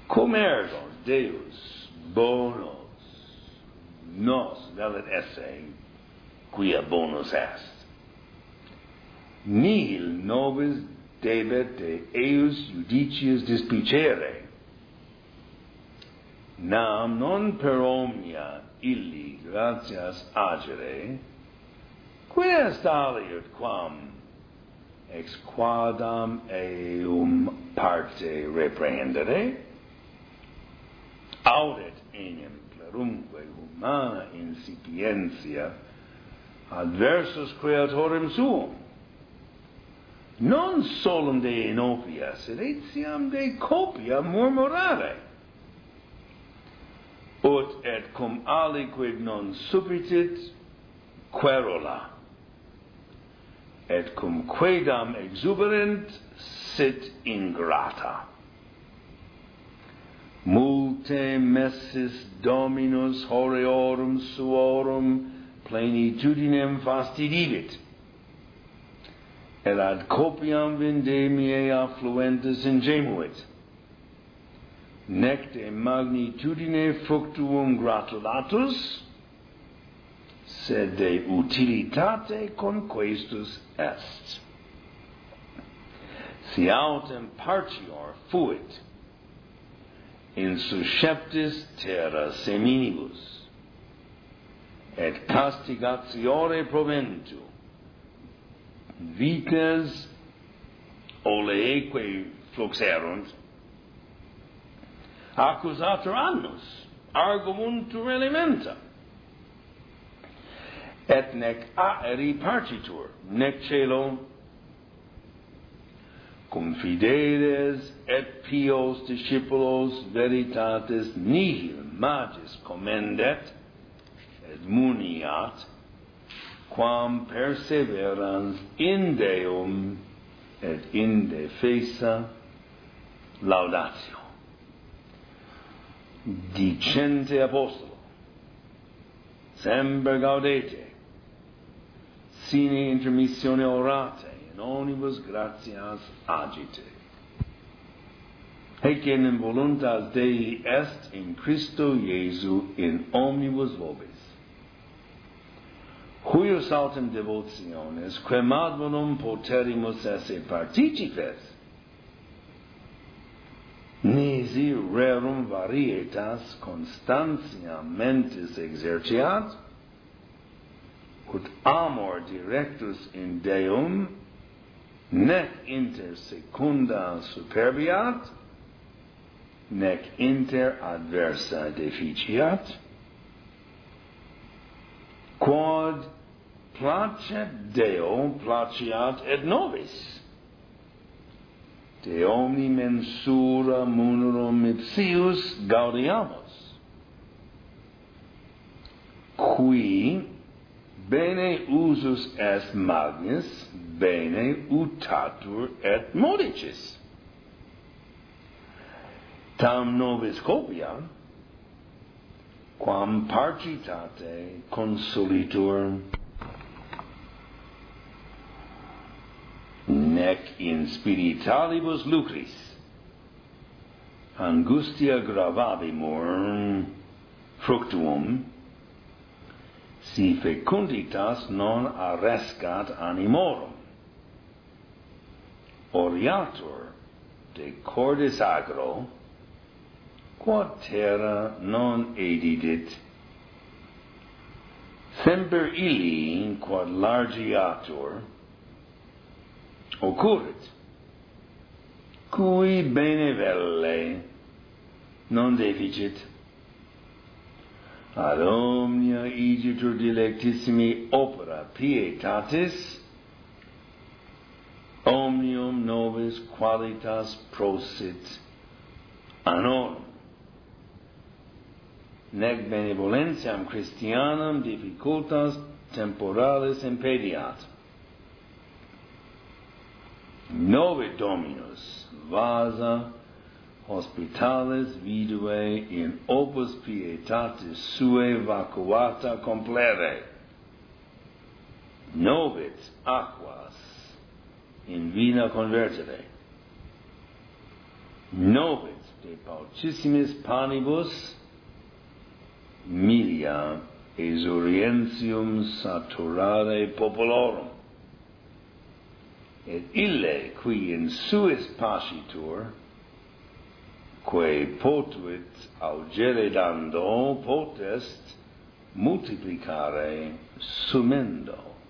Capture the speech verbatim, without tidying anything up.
Cum ergo Deus bonos nos velit esse, quia bonus est. Nihil nobis debet de eius judicius dispicere, nam non per omnia illi gratias agere, quid est aliud quam ex quadam eum parte reprehendere, audet enim clarumque humana insipientia adversus creatorem suum, non solum de inopia, sed etiam de copia murmurare, ut et cum aliquid non subitit querula, et cum quaedam exuberant sit ingrata. Multe messis dominus horiorum suorum plenitudinem fastidivit, et ad copiam vendemiae affluentus ingemuit, nec de magnitudine fructuum gratulatus, sed de utilitate conquestus est. Si autem partior fuit in susceptis terra seminibus, et castigatiore proventu, vites oleeque fluxerunt, accusator annus argumentur elementa, et nec aeri partitur, nec celo, cum fideles et pios discipulos veritatis nihil magis commendet et muniat, quam perseverans in Deum et in defesa laudatio. Dicente apostolo, semper gaudete, sine intermissione orate, in omnibus gratias agite. Haec in voluntas Dei est in Christo Iesu in omnibus vobis. Huius autem devotiones, quem ad bonum poterimus esse participes, nisi rerum varietas constantia mentis exerciat, ut amor directus in Deum, nec inter secunda superbiat, nec inter adversa deficiat, quod placet Deo placiat et nobis, de omni mensura munerum ipsius gaudiamus, qui bene usus est magnis, bene utatur et modicis. Tam nobis copia, quam partitate consolitur, nec in spiritalibus lucris angustia gravabimur fructuum, si fecunditas non arrescat animorum, oriatur de cordis agro, quod terra non edidit, semper illi quod largiatur, occurrit, cui bene velle non deficit, ad omnia igitur dilectissimi opera pietatis, omnium nobis qualitas prosit anorum, nec benevolentiam Christianam difficultas temporalis impediat. Novit Dominus vasa hospitalis vidue in opus pietatis suae vacuata complere. Novit aquas in vina convertere. Novit de paucissimis panibus milia exurientium saturare popolorum, et ille qui in suis pascitur, quae potuit augere dando, potest multiplicare sumendo.